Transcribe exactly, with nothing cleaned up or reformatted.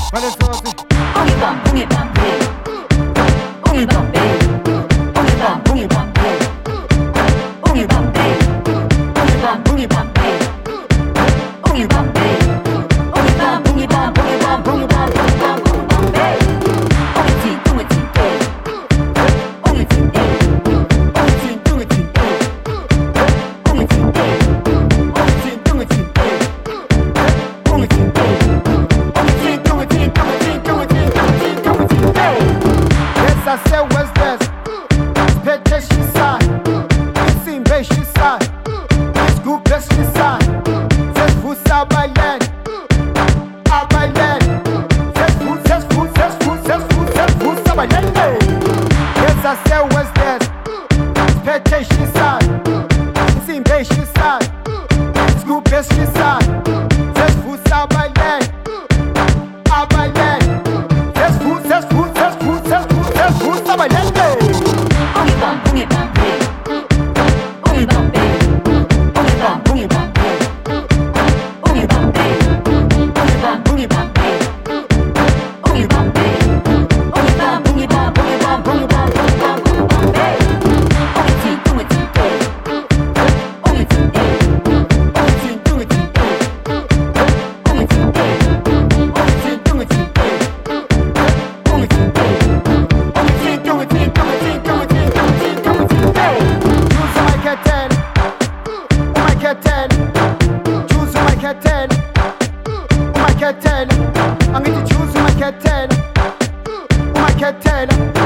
Quale sosi? Bungy bum, bungy bum, hey. Bungy bum, hey. Bungy bum, bungy bum, hey. Bungy bum, hey. Bungy bum, bungy bum, hey. Bungy bum, hey. Bungy bum, bungy bum, bungy bum, bungy bum, bungy bum, bungy bum, hey. Bungy tea, bungy tea, hey. Bungy tea, hey. Bungy tea, bungy tea, hey. Bungy tea, hey. Bungy tea, bungy tea, hey. Bungy tea, hey. Yes, I said what's this? Spectre she side. It's in base she side. It's good best she side. Says food sabayan. Abayan. Says food, says food, says food, says food, says food sabayan. Yes, I said what's this? Spectre she side. It's in base she side. It's good best she side. Says food sabayan. Abayan. Says food, says food, says food, says food, says food sabayan. Bungy bum, bungy bum, hey. Bungy bum, hey. Bungy bum, bungy bum, hey. Bungy bum, hey. Bungy bum, bungy bum, hey. Bungy bum, hey. Bungy bum, bungy bum, bungy bum, bungy bum, bungy bum, bungy bum, hey. Bungy tea, bungy tea, hey. Bungy tea, hey. Bungy tea, bungy tea, hey. Bungy tea, hey. Bungy tea, bungy tea, hey. Bungy tea, hey. Choose my captain. My captain. I'm going to choose my captain. My captain.